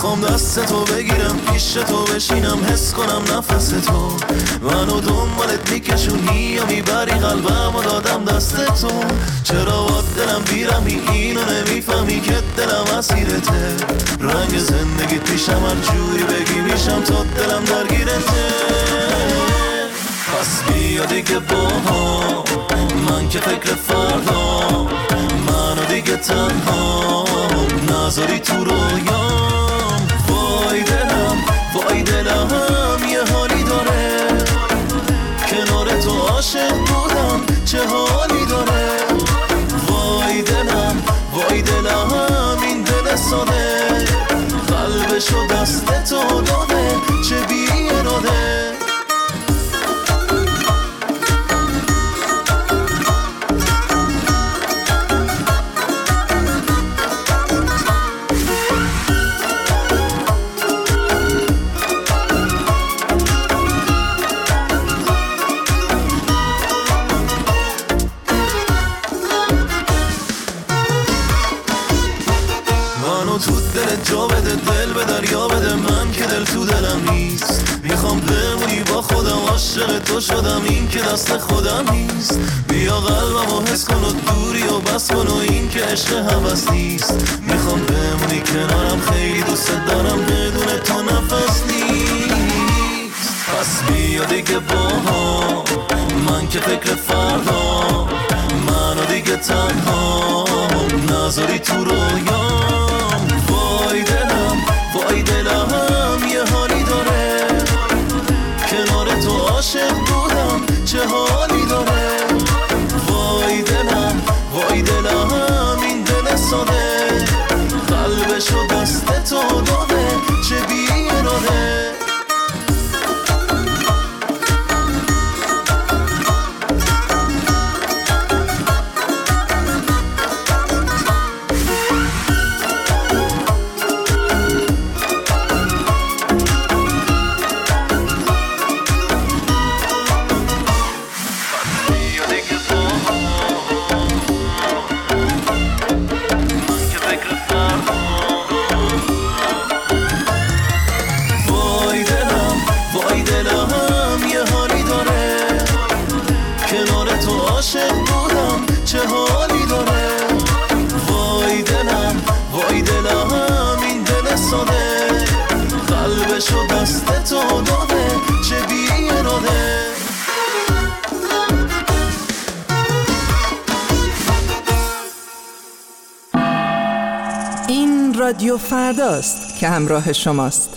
میخوام دست تو بگیرم، پیش تو بشینم، حس کنم نفس تو منو دنبالت میکشونی یا میبری قلبم و دادم دست تو. چرا با دلم بیرمی اینو نمیفهمی که دلم اسیرته، رنگ زندگیت پیشم هر جوری بگی میشم تا دلم درگیرته. پس بیا دیگه با هم، من که فکر فردا، منو دیگه تنها نذاری تو رویام. وای دلم وای دلم یه حالی داره، کنار تو عاشق بودم چه حالی داره. وای دلم وای دلم این دل ساده، قلبشو دست تو داده چه بی اراده. جا بده دل به دریا بده، من که دل تو دلم نیست. میخوام بمونی با خودم، عاشق تو شدم این که دست خودم نیست. بیا قلبمو حس کن و دوری و بس کن و این که عشق هوس نیست. میخوام بمونی کنارم، خیلی دوست دارم، بدون تو نفس نیست. پس بیا دیگه با هم، من که فکر فردا، منو دیگه تنها نذاری تو رویام. وای دلم وای دلم یه حالی داره، کنار تو عاشق بودم چه حالی داره. وای دلم وای دلم این دل ساده، قلبشو دست تو داده چه بی اراده. قلبشو دست تو داده چه بی اراده. این رادیو فرداست که همراه شماست.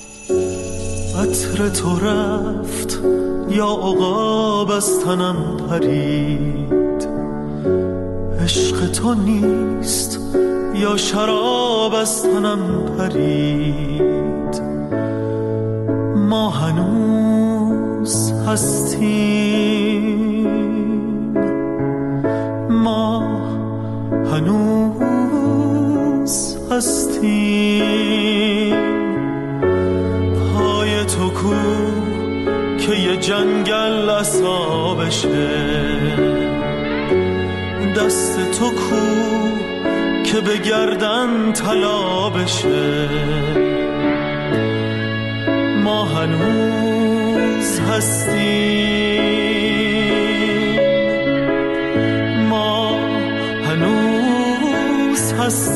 عطر تو رفت یا عقاب از تنم پرید، عشق تو نیست یا شراب از تنم پرید. ما هنوز هستیم، ما هنوز هستیم. پای تو کو که یه جنگل اصابشه، دست تو کو که به گردن طلا بشه. ما هنوز هستیم، ما هنوز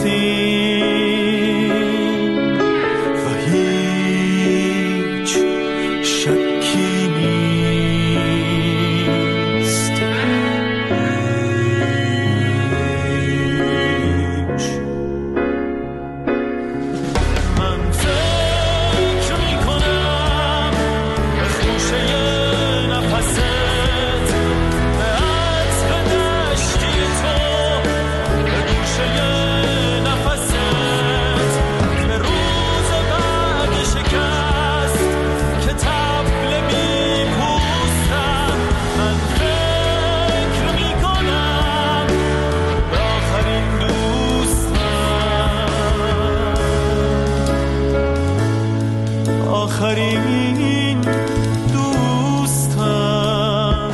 هستیم و هیچ شکی نیست. من فکر میکنم به خوشه نفست، به عطر دشتی تو، به گوشه نفست، به روز بعد شکست که طبل میپوستم. من فکر میکنم به آخرین دوستم، آخرین دوستم.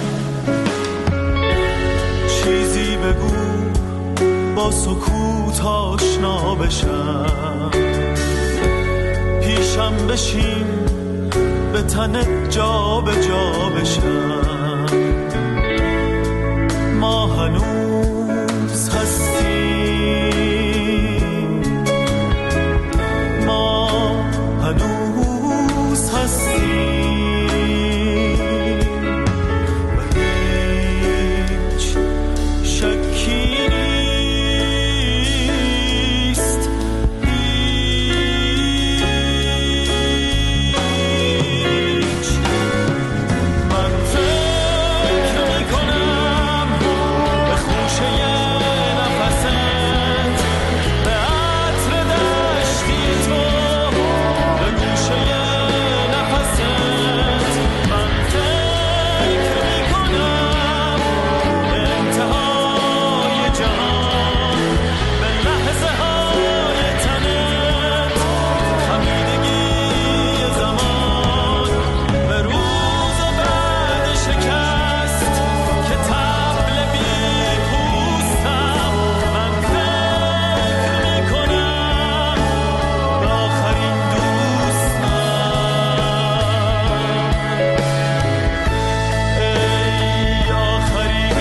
چیزی بگو با سکوت آشنا بشم، پیشم بشین به تنت جا به جا بشم، ما هنوز هستیم، ما هنوز هستیم و هیچ شکی نیست. من فکر میکنم به خوشه نفست، به عطر دشتی تو، به گوشه نفست. من فکر میکنم به انتهای جهان، به لحظه های تنت، خمیدگی زمان، به روز بعد شکست که طبل بی پوستم. من فکر میکنم به آخرین دوستم، ای آخرین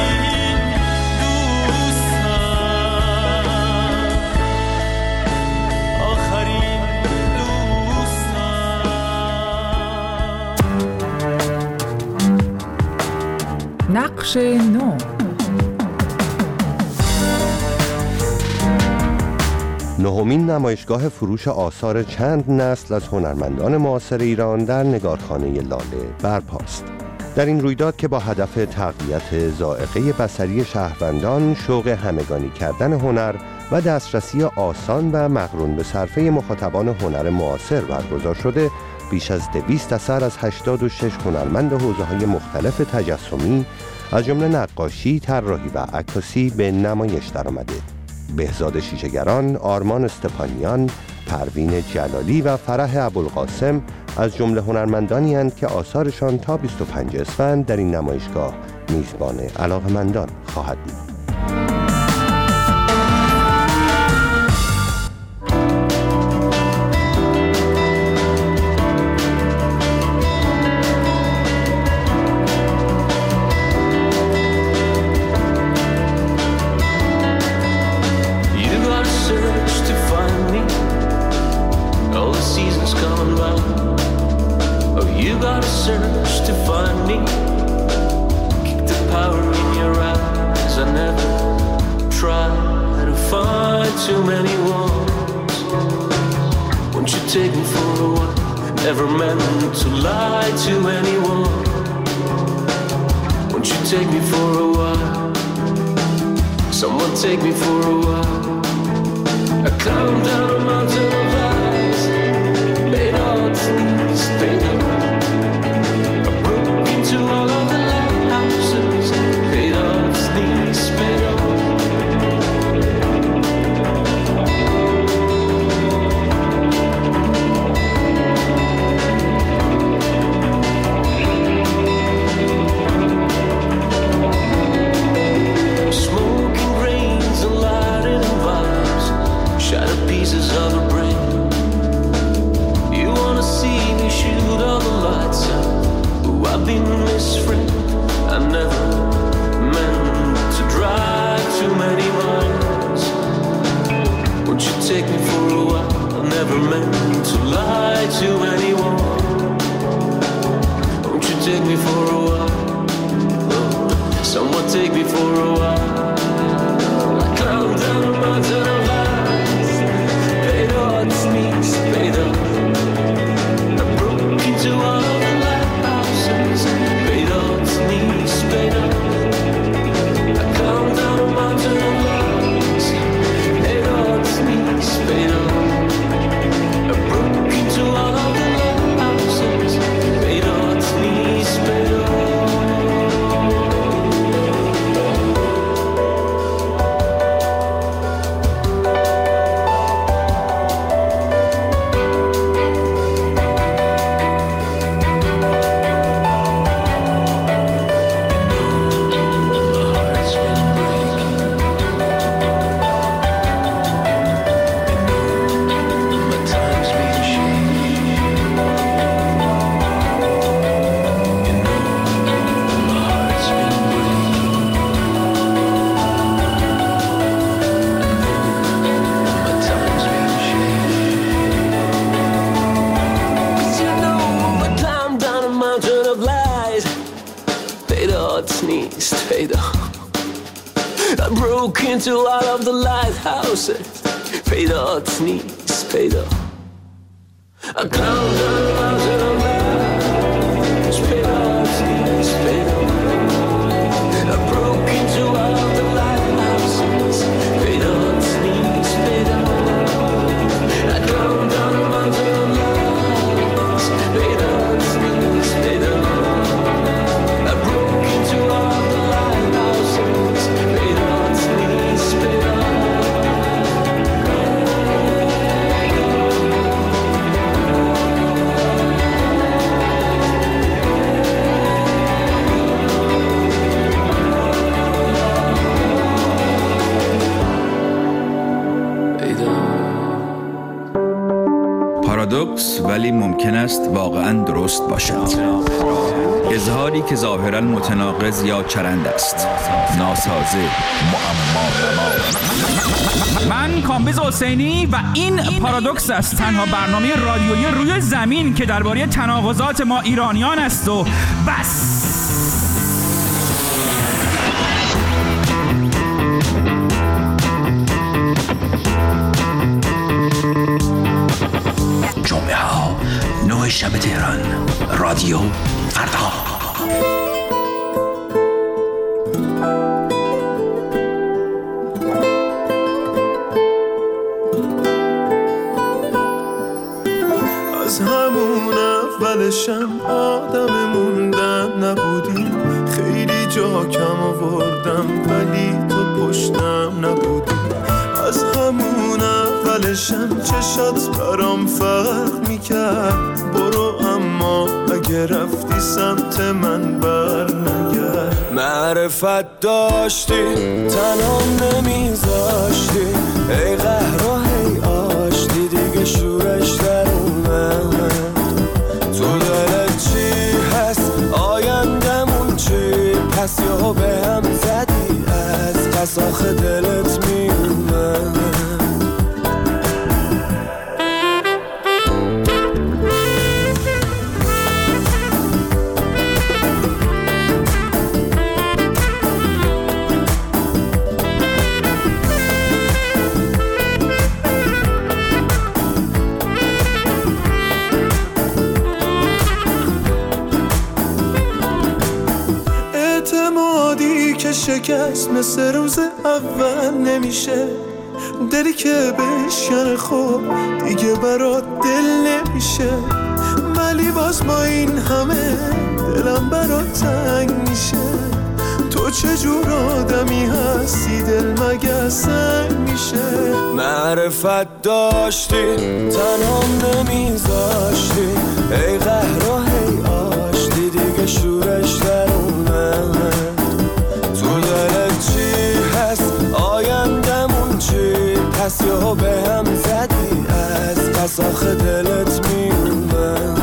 دوستم، آخرین دوستم. نقش نو. نهمین نمایشگاه فروش آثار چند نسل از هنرمندان معاصر ایران در نگارخانه لاله برپاست. در این رویداد که با هدف تقویت ذائقه بصری شهروندان، شوق همگانی کردن هنر و دسترسی آسان و مقرون به صرفه مخاطبان هنر معاصر برگزار شده، بیش از 200 اثر از 86 هنرمند حوزه‌های مختلف تجسمی از جمله نقاشی، طراحی و عکاسی به نمایش درآمده. بهزاد شیشه‌گران، آرمان استپانیان، پروین جلالی و فرح ابوالقاسم از جمله هنرمندانی اند که آثارشان تا 25 اسفند در این نمایشگاه میزبان علاقه‌مندان خواهد بود. Take me for a while, never meant to lie to anyone. Won't you take me for a while? Someone take me for a while. I climbed down a mountain of eyes, laid odds knees, paid I broke into all of the lighthouses, paid odds knees, paid up. Shattered pieces of a brain to all of the lighthouses پیدات نیست پیدا I climbed down the mountain of lights پیدات نیست پیدا I broke into all of the lighthouses پیدات نیست پیدا I climbed down the mountain of lights پیدات نیست پیدا I broke into all of the lighthouses پیدات نیست پیدا پارادوکس ولی ممکن است واقعاً درست باشد. اظهاری که ظاهراً متناقض یا چرند است، ناسازه، معما. من کامبیز حسینی و این پارادوکس است، تنها برنامه رادیویی روی زمین که درباره تناقضات ما ایرانیان است و بس. جمعه ها 9 شب تهران، رادیو فردا. از همون اولشم آدم موندن نبودیم، خیلی جا کم آوردم ولی تو پشتم نبودی. از همون اولشم چشات برام فرق میکرد، برو اما اگه رفتی سمت من بر نگرد. معرفت داشتی تنام نمیذاشتی، ای قهر و هی آشتی دیگه شورش در اومد. تو دلت چی هست آیندمون چی، پس یا به هم زدی از پس آخه دلت میومد. شکست مثل روز اول نمیشه، دلی که بشکنه خب دیگه برات دل نمیشه. ولی باز با این همه دلم برات تنگ میشه. تو چجور آدمی هستی دل مگه سنگ میشه. معرفت داشتی تنام نمیذاشتی، ای قهر و هی آشتی دیگه شورش در اومد. تو دلت چی هست آیندمون چی، پس یا به هم زدی از پس آخه دلت میومد.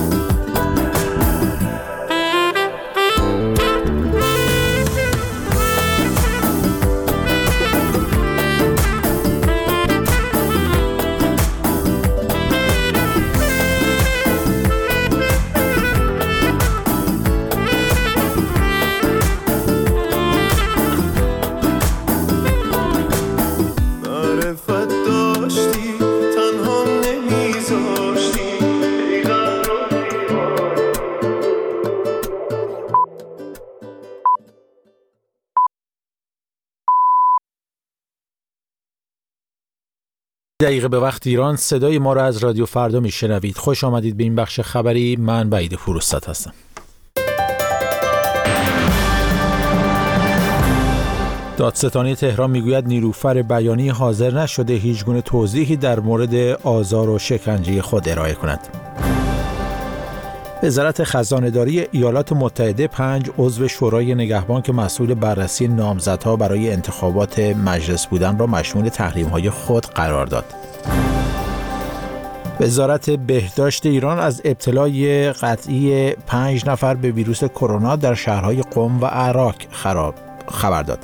دقیقه به وقت ایران صدای ما را از رادیو فردا میشنوید. خوش آمدید به این بخش خبری. من وحید فروستاد هستم. دادستانی تهران میگوید نیلوفر بیانی حاضر نشده هیچ گونه توضیحی در مورد آزار و شکنجه خود ارائه کند. وزارت خزانه‌داری ایالات متحده 5 عضو شورای نگهبان که مسئول بررسی نامزدها برای انتخابات مجلس بودند را مشمول تحریم‌های خود قرار داد. وزارت بهداشت ایران از ابتلای قطعی 5 نفر به ویروس کرونا در شهرهای قم و عراق خبر داد.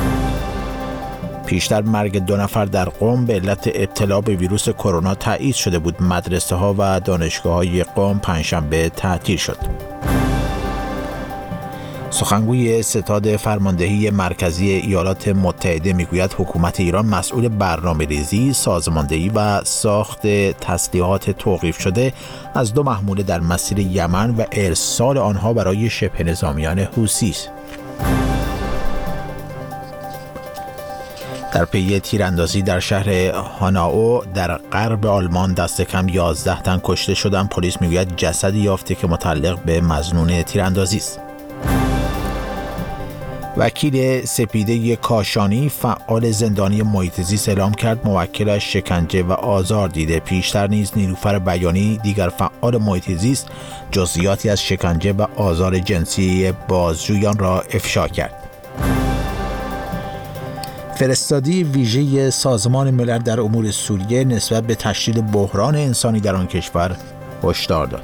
پیشتر مرگ 2 نفر در قم به علت ابتلا به ویروس کرونا تایید شده بود. مدرسه‌ها و دانشگاه‌های قم پنجشنبه تعطیل شد. سخنگوی ستاد فرماندهی مرکزی ایالات متحده میگوید حکومت ایران مسئول برنامه‌ریزی، سازماندهی و ساخت تسلیحات توقیف شده از 2 محموله در مسیر یمن و ارسال آنها برای شبه نظامیان حوثی است. در پی تیراندازی در شهر هانائو در غرب آلمان دست کم 11 تن کشته شدند. پلیس میگوید جسدی یافته که متعلق به مظنون تیراندازی است. وکیل سپیده کاشانی فعال زندانی محیط زیست اعلام کرد موکلش شکنجه و آزار دیده. پیشتر نیز نیلوفر بیانی دیگر فعال محیط زیست جزئیاتی از شکنجه و آزار جنسی بازجویان را افشا کرد. فرستادی ویژه سازمان ملل در امور سوریه نسبت به تشدید بحران انسانی در آن کشور هشدار داد.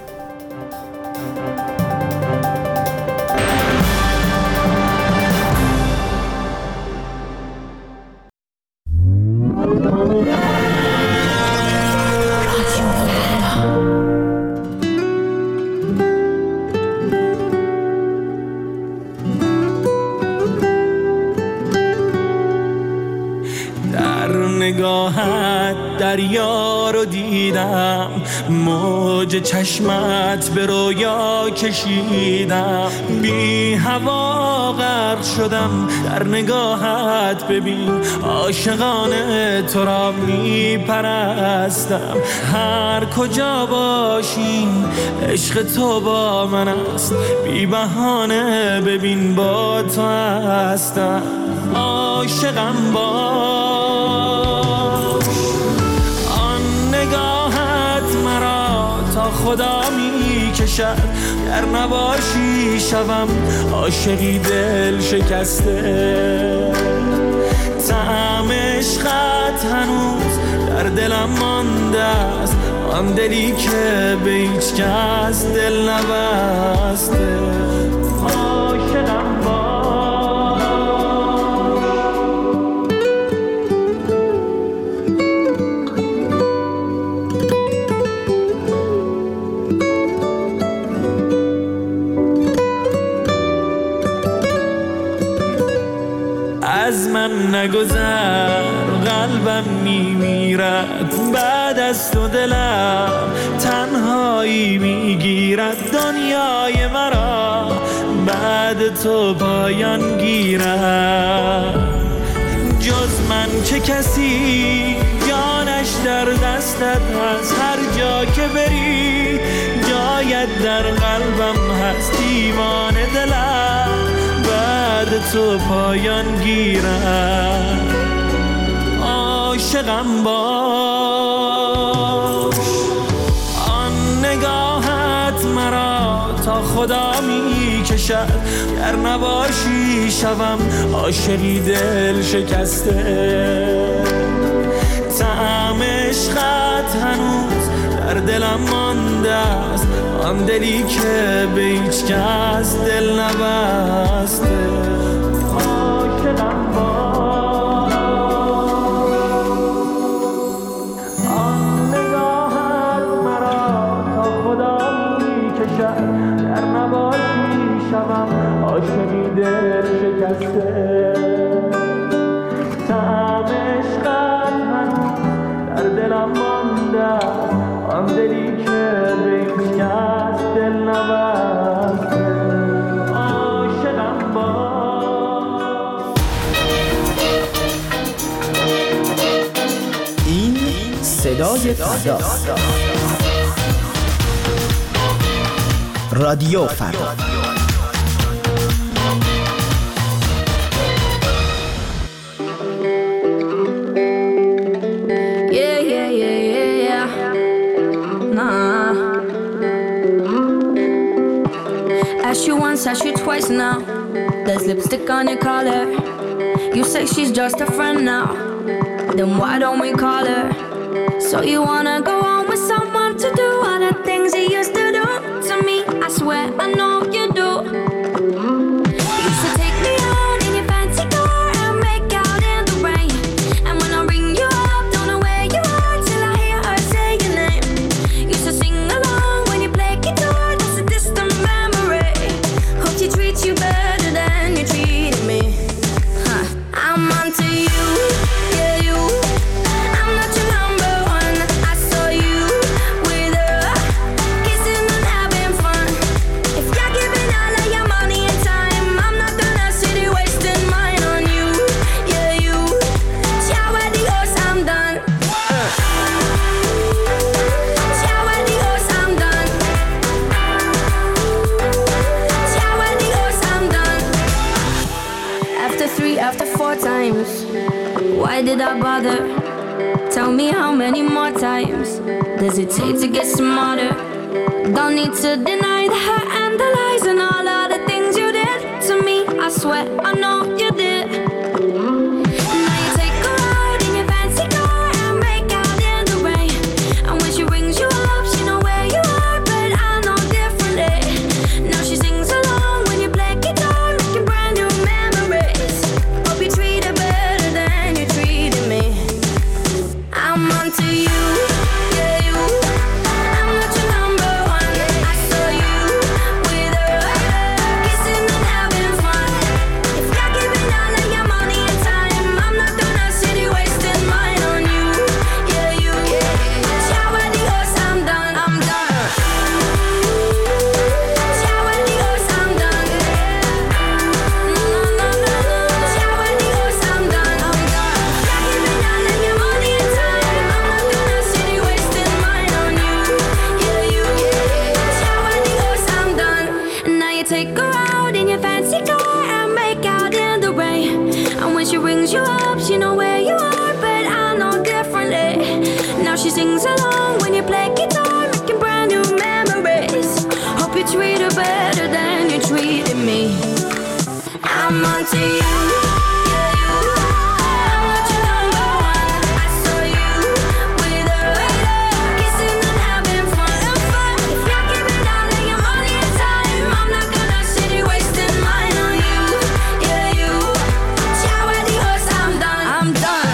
نگاهت دریا رو دیدم، موج چشمت به رویا کشیدم، بی هوا غرق شدم در نگاهت. ببین عاشقانه تو را می پرستم، هر کجا باشیم عشق تو با من است، بی بهانه ببین با تو هستم. عاشقم باش، آن نگاهت مرا تا خدا می کشد، گر نباشی شوم عاشقی دل شکسته. طعم عشقت هنوز در دلم مانده است، آن دلی که به هیچ کس دل نبسته. عاشقم باش. از من نگذر قلبم میمیرد، بعد از تو دلم تنهایی میگیرد، دنیای مرا بعد تو پایان گیرد. جز من چه کسی جانش در دستت هست، هر جا که بری جایت در قلبم هست، دیوان دلم بعد تو پایان گیرد. عاشقم باش، آن نگاهت مرا تا خدا می کشد، گر نباشی شوم عاشقی دل شکسته. طعم عشقت هنوز در دلم مانده است، آن دلی که به هیچ کس دل نبسته. عاشقم باش، آن نگاهت مرا تا خدا می کشد، گر نباشی شوم عاشقی دل شکسته. طعم عشقت هنوز در دلم مانده است، آن دلی که به هیچ کس دل نبسته. عاشقم باش. این صدای فرداست. رادیو فردا. Asked you once, asked you twice now. There's lipstick on your collar. You say she's just a friend now. Then why don't we call her? So you wanna go on with someone to do all the things you used to do to me? I swear I know you do. You used to take me out in your fancy car and make out in the rain. And when I ring you up, don't know where you are till I hear her say your name. Used to sing along when you play guitar. That's a distant memory. Hope she treats you better. Why did I bother? Tell me how many more times does it take to get smarter? Don't need to deny the hurt and the lies and all of the things you did to me. I swear I know you did. Now you take her out in your fancy car and make out in the rain. And when she rings you up, she know where you are, but I know differently. Now she sings along when you play guitar, making brand new memories. Hope you treat her better than you treated me. I'm onto you, yeah you. I'm not your number one. I saw you with her, kissing and having fun. If you're giving all of your money and time, I'm not gonna sit here wasting mine on you, yeah you. Ciao adios, I'm done, I'm done. Ciao adios, I'm done. No. Ciao adios, I'm done, I'm done. You're giving all of your money and time, I'm not gonna sit here wasting mine on you, yeah you. Ciao adios, I'm done. And now you take her out in your fancy car and make out in the rain. And when she rings you up, she know where you are, but I know differently. Now she sings along when you play guitar, making brand new memories. Hope you treat her better than you treated me. I'm onto you, yeah you. I'm not your number one. I saw you with her, kissing and having fun. If you're giving all of your money and time, I'm not gonna sit here wasting mine on you, yeah you. Ciao adios, I'm done, I'm done.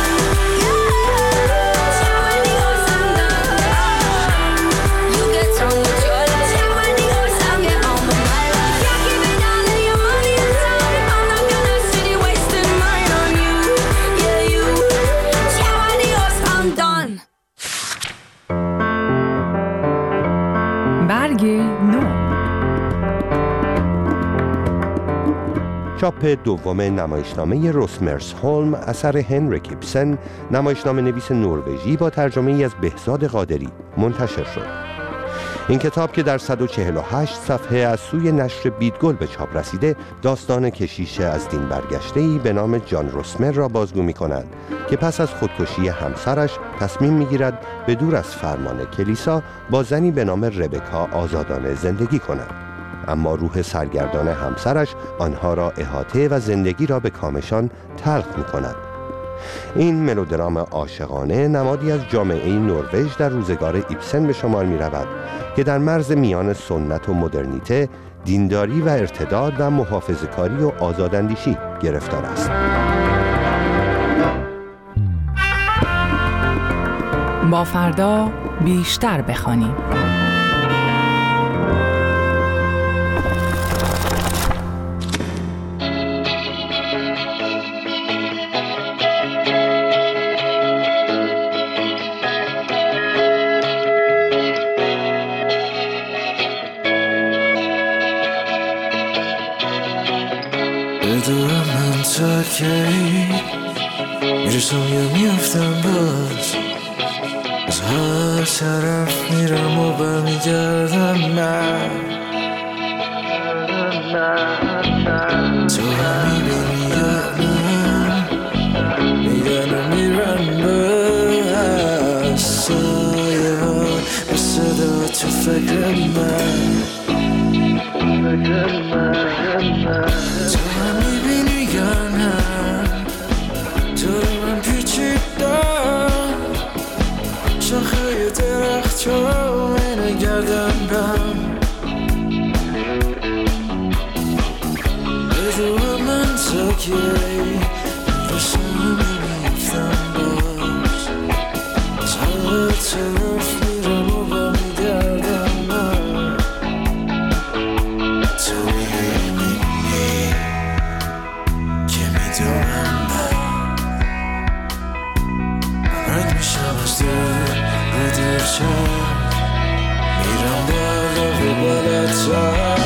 Ciao adios, I'm done. You get on with your life. Ciao adios, I'll get on with my life. If you're giving all of your money and time, I'm not gonna sit here wasting mine on you, yeah you. Ciao adios, I'm done. برگ نو. چاپ دوم نمایشنامه روسمرسهولم اثر هنریک ایبسن، نمایشنامه نویس نروژی با ترجمه ای از بهزاد قادری منتشر شد. این کتاب که در 148 صفحه از سوی نشر بیدگل به چاپ رسیده، داستان کشیش از دین برگشته‌ای به نام جان روسمر را بازگو می‌کند که پس از خودکشی همسرش تصمیم می‌گیرد به دور از فرمان کلیسا با زنی به نام ربکا آزادانه زندگی کند. اما روح سرگردان همسرش آنها را احاطه و زندگی را به کامشان تلخ می‌کند. این ملودرام عاشقانه نمادی از جامعه نروژ در روزگار ایبسن به شمار می‌رود که در مرز میان سنت و مدرنیته، دینداری و ارتداد و محافظه‌کاری و آزاداندیشی گرفتار است. با فردا بیشتر بخوانیم. بدونم من تا کی میرسم یا میافتم باز، از هر طرف میرم و برمیگردم من. تو هم میبینی یا من میگن و میرن بس سایه ها به صدا تو فکر من. تو هم میبینی یا نه تو رو من پیچیدم شاخه درخت رو من گردم بم. بدون من تا کی رسم میفتم باز، از هر طرف میرم و برمیگردم من. تو میبینی که میدونم من رد میشم از دور و دیرشم میرم بالا و بالاتر.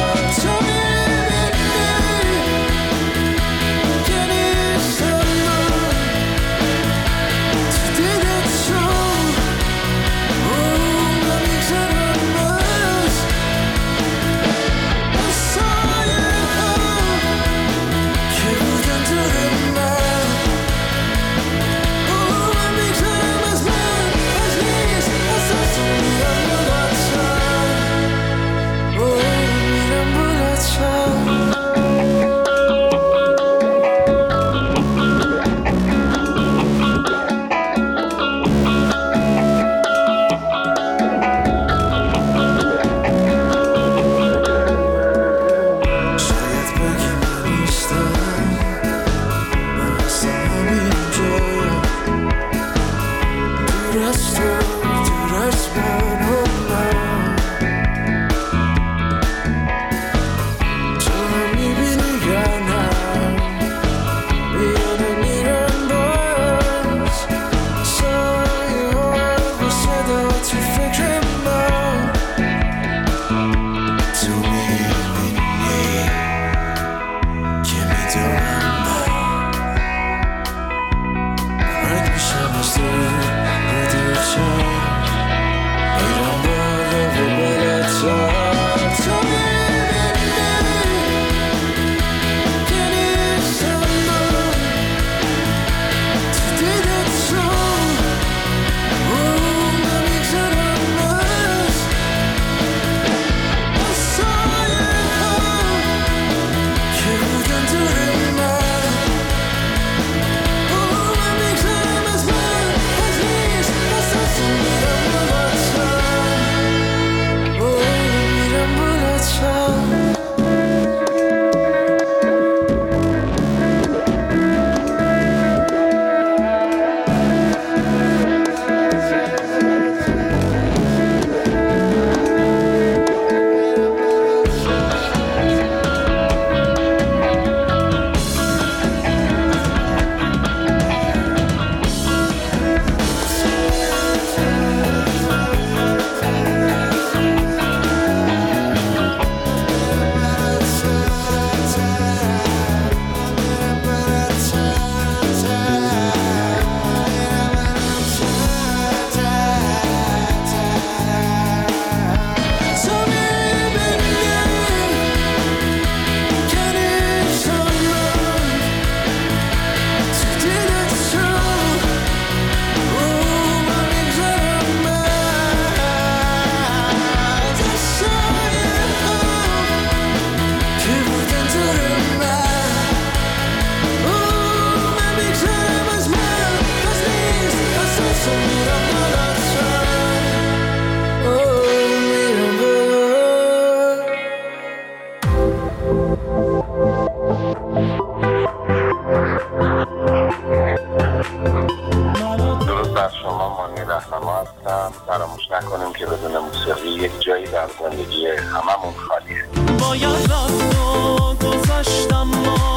فراموش نکنیم که بدون موسیقی یک جایی در زندگی هممون خالیه. باید رفت و گذشتم ما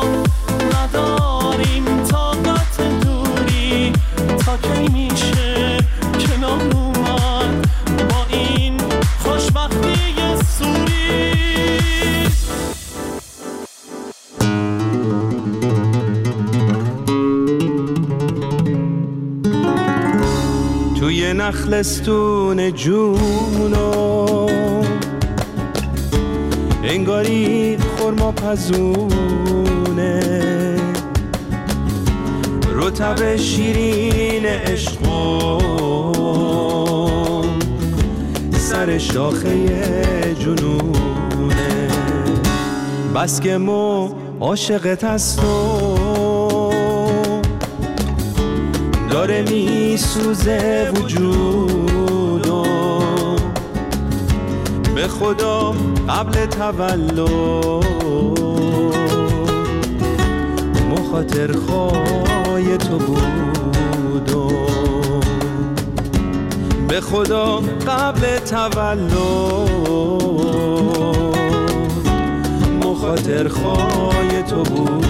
نداریم طاقت دوری تا کی میشه کنار اومد با این خوشبختی سوری. توی نخلستون جونو انگاری خرما پزونه رطب شیرین عشقم سر شاخه جنونه بس که مو عاشقت هستم داره میسوزه وجودم به خدا قبل تولد مخاطر خواهی تو بودم به خدا قبل تولد مخاطر خواهی تو بودم.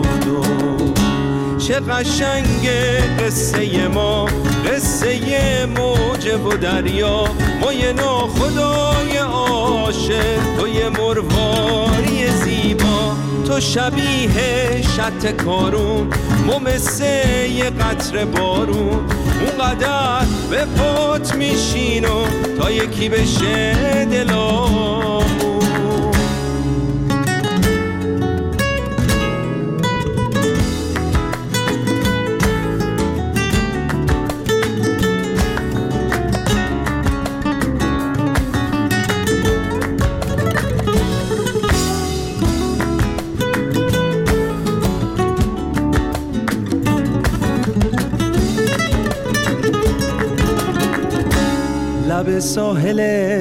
چه قشنگه قصه ما قصه موج و دریا ما یه ناخدای عاشق تو یه مرواری زیبا تو شبیه شط کارون ما مثل یه قطره بارون اونقدر به پات میشینو تا یکی بشه دلامون. لب ساحل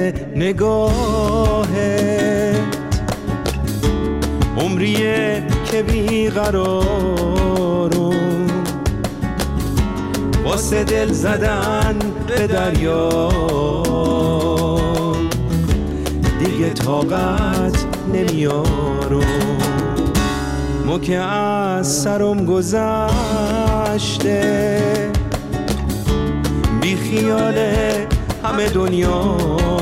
نگاهت عمریه که بیقرارم واسه دل زدن به دریا دیگه طاقت نمیارم مو که از سرم گذشته بی خیاله همه دنیا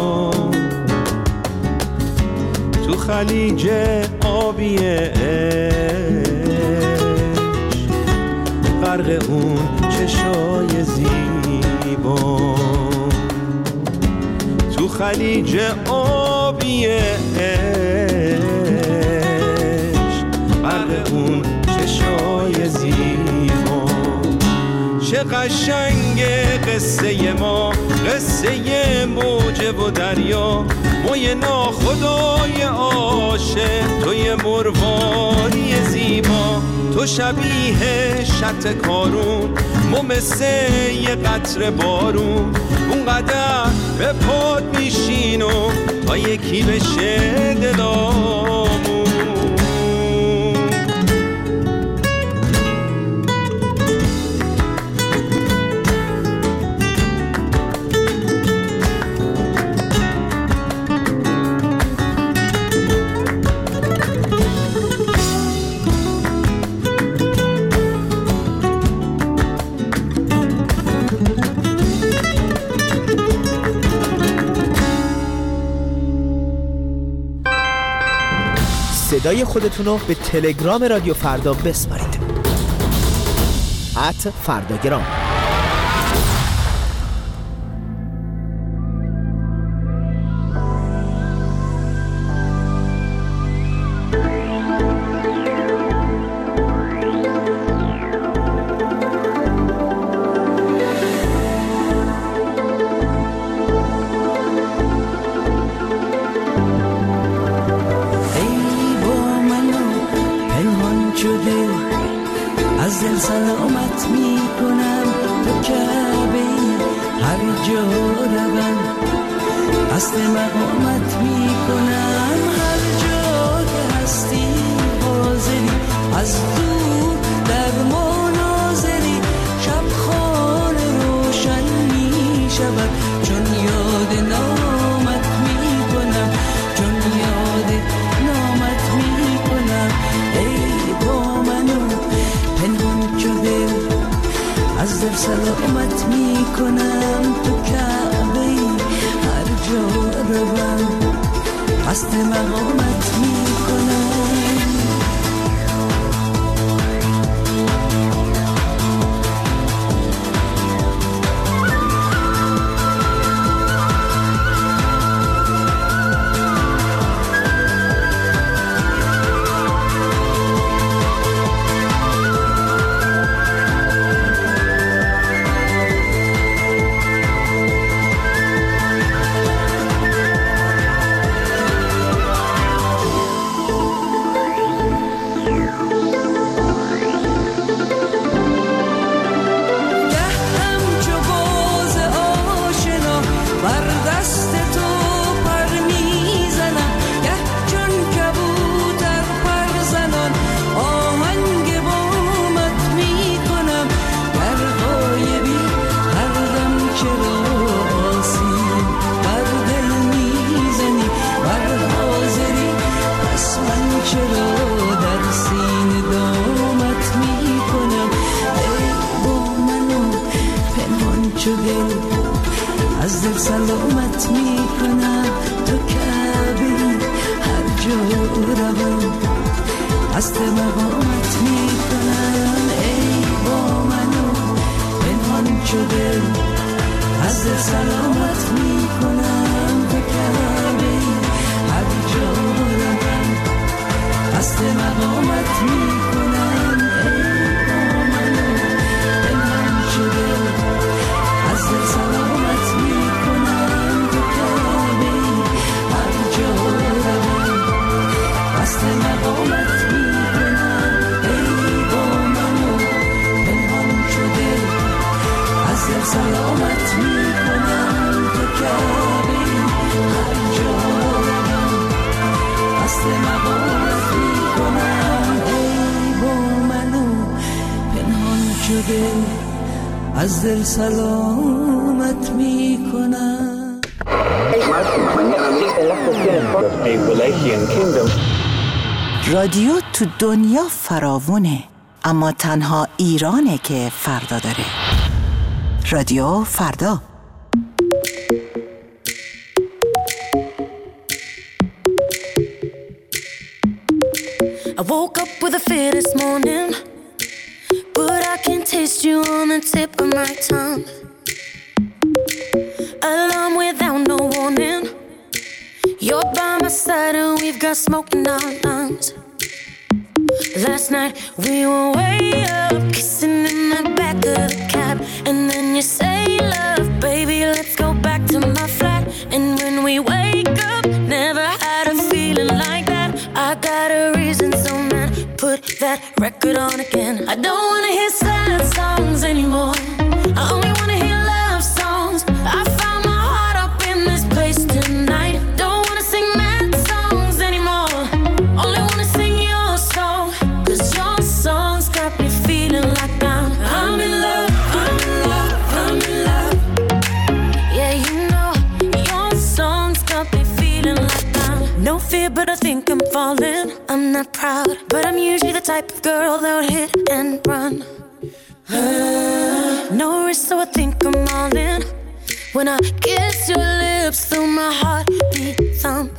تو خلیج آبی عشق غرق اون چشای زیبا تو خلیج آبی عشق، غرق اون چشای زیبا. چه قشنگ قصه ما، قصه موج و دریا، موی ناخدای عاشق، توی مرواری زیبا. تو شبیه شط کارون، ما مثل یه قطره بارون، اونقدر به پاد میشین و تا یکی بشه دلامون. صدای خودتون رو به تلگرام رادیو فردا بسپارید. @فرداگرام. از دل سلامت می کنم تو کعبه هر جا روم، قصد مقامت می کنم هر جا که هستی حاضری، از دور در مناظری شب خانه روشن می شود، چون یاد نامت می کنم، چون یاد نامت می کنم. ای با منو پنهان شده از دل سلامت می کنم تو کعبه هر جا روم، قصد مقامت می کنم. از دل سلامت می کنم تو کعبه هر جا روم، قصد مقامت می کنم. ای با منو پنهان شده از دل سلامت می کنم تو کعبه هر جا روم، قصد مقامت می کنم. ای با منو پنهان شده از دل سلامت می کنم تو کعبه هر جا روم، قصد مقامت می کنم. ای با منو پنهان شده از دل سلامت می کنم تو کعبه هر جا روم، قصد مقامت می کنم. ای با منو پنهان شده از دل سلامت می کنم. رادیو تو دنیا فراوونه، اما تنها ایرانه که فردا داره. رادیو فردا. I woke up with a fear this morning. but I can taste you on the tip of my tongue. Alarm without no warning. You're by my side and we've got smoke in our lungs. Last night we were way up, kissing in the back of the cab. And then you say, love, baby, let's go back to my flat. And when we wake up, never had a feeling like that. I got a reason, so man, put that record on again. I don't wanna hear sad songs anymore. I only wanna hear love songs. I found my heart up in this place tonight. Don't wanna sing mad songs anymore. Only wanna sing your song, 'cause your songs got me feeling like I'm in love, I'm in love, I'm in love. Yeah, you know, your songs got me feeling like no fear, but I think I'm falling. I'm not proud, but I'm usually the type of girl that would hit and run. No risk, so I think I'm all in. When I kiss your lips, through my heartbeat thump.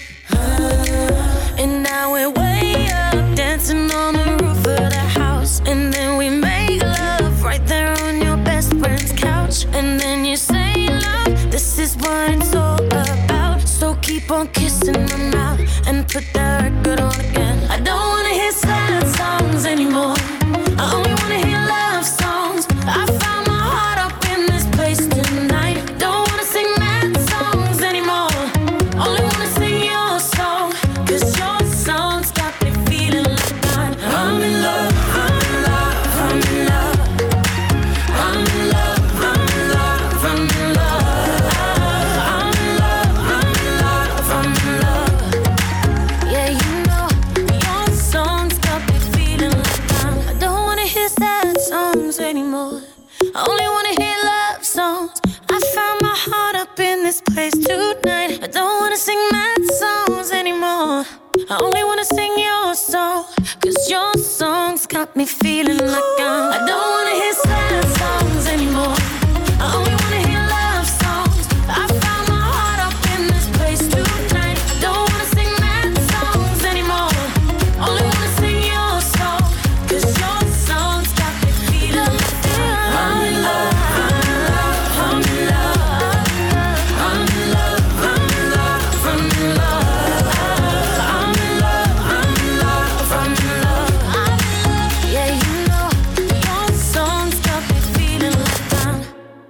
And now we're way up, dancing on the roof of the house. And then we make love right there on your best friend's couch. And then you say, love, this is what it's all about. So keep on kissing my mouth and put that record on again. I don't wanna hear sad songs anymore. I only wanna hear love songs. I found my heart up in this place tonight. Don't wanna sing mad songs anymore. Only wanna sing your song, 'cause your songs got me feeling like I'm in love, I'm in love, I'm in love. I'm in love, I'm in love, I'm in love. I'm in love, I'm in love, I'm in love. Yeah, you know, your songs got me feeling like I don't wanna hear sad songs anymore. I only wanna hear love songs. I found my heart up in this place tonight. I don't wanna sing mad songs anymore. I only wanna sing your song, 'cause your songs got me feeling like I don't wanna hear sad songs anymore. I only wanna hear love songs. I found my heart up in this place tonight. I don't wanna sing mad songs anymore. Only wanna sing your song, 'cause your songs got me feeling like I'm in love, I'm in love, I'm in love. I'm in love, I'm in love, I'm in love. I'm in love, I'm in love, I'm in love. Yeah, you know, your songs got me feeling like I'm.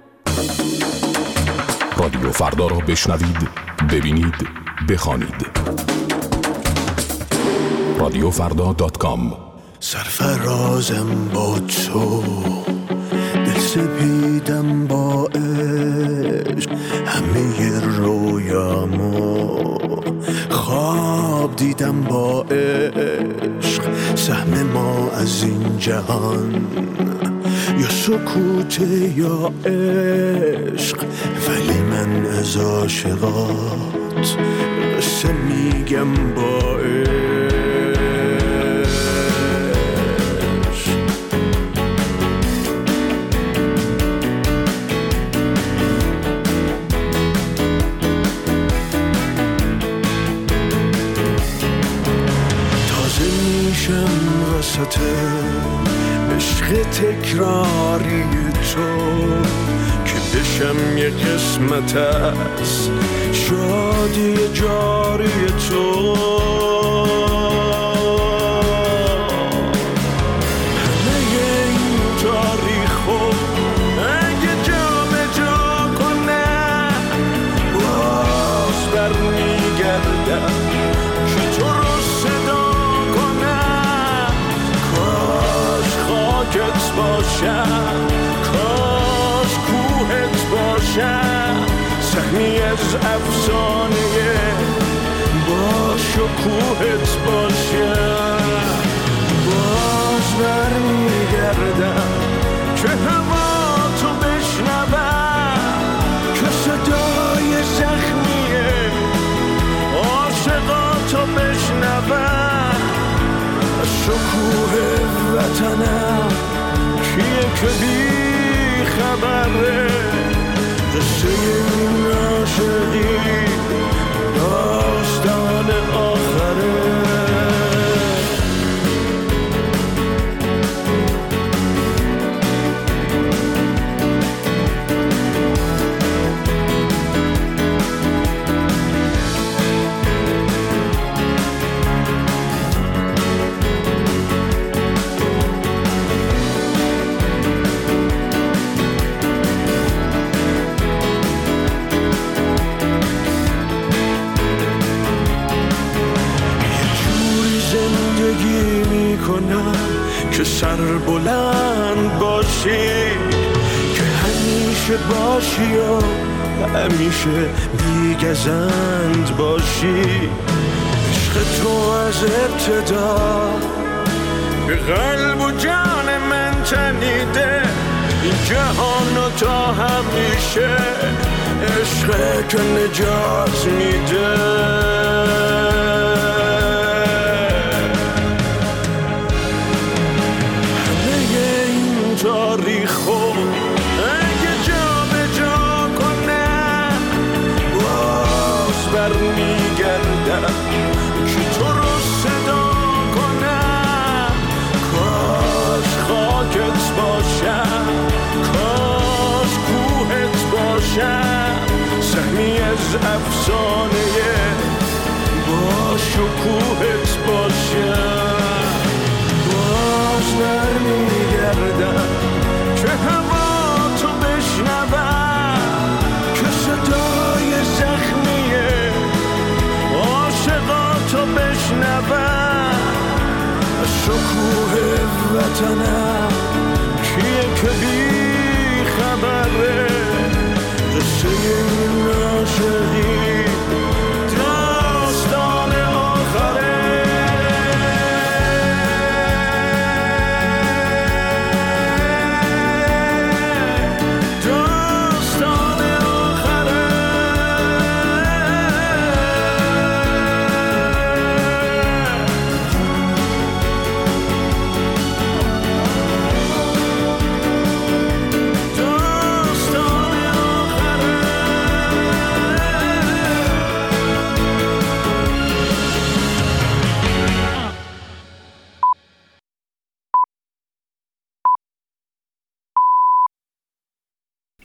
رادیو فردا را بشنوید، ببینید، بخوانید. radiofrda.com. سرفرازم با تو، دل سپیدم با عشق، همه رویامو خواب دیدم با عشق. سهم ما از این جهان یا سکوت یا عشق، ولی من از عاشقات قصه میگم با عشق. وسط عشق تکراری تو که بشم یه قسمت از شادی جاری تو. همه این تاریخو اگه جا به جا کنه باز برمیگردم که تو رو صدا خاکت باشم، کاش کوهت باشم، سهمی از افسانه باش و کوهت باشم. باز برمیگردم که هوا تو بشنوم، که صدای زخمیه عاشقاتو بشنوم. شکوه وطنم کیه که بی خبره، قصه این عاشقی داستان آخره. سربلند باشی که همیشه باشی و همیشه بیگزند باشی. عشق تو از ابتدا به قلب و جان من تنیده، این جهان و تا همیشه عشق که نجات میده. همه این تاریخو اگه جا به جا کنم باز برمیگردم که تو رو صدا کنم. کاش خاکت باشم، کاش کوهت باشم، سهمی از افسانه با شکوه